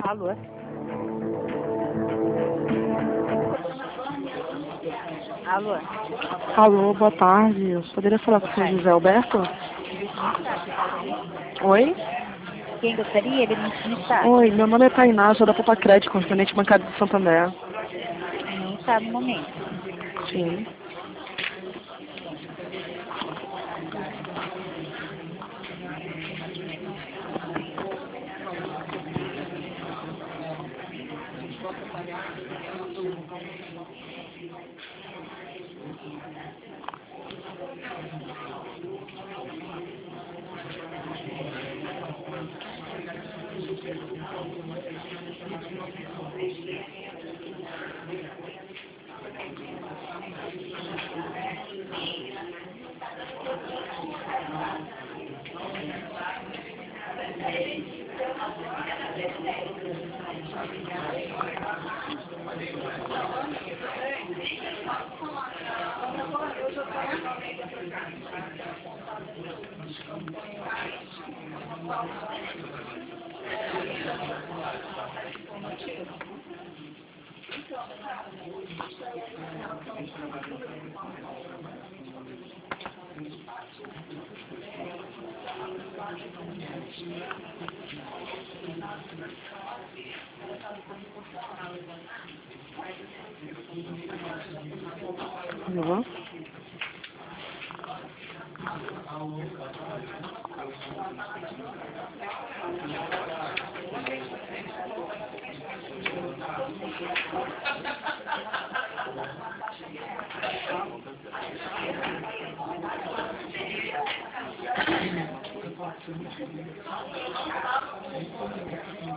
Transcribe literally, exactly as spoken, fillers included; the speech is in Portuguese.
Alô? Alô? Alô, boa tarde. Eu poderia falar com o senhor José Alberto? Ele não está, você pode... Oi? Quem gostaria? Ele não está. Oi, meu nome é Tainá, sou da Popa Crédito, correspondente bancário de Santander. Não está no momento. Sim. Alô?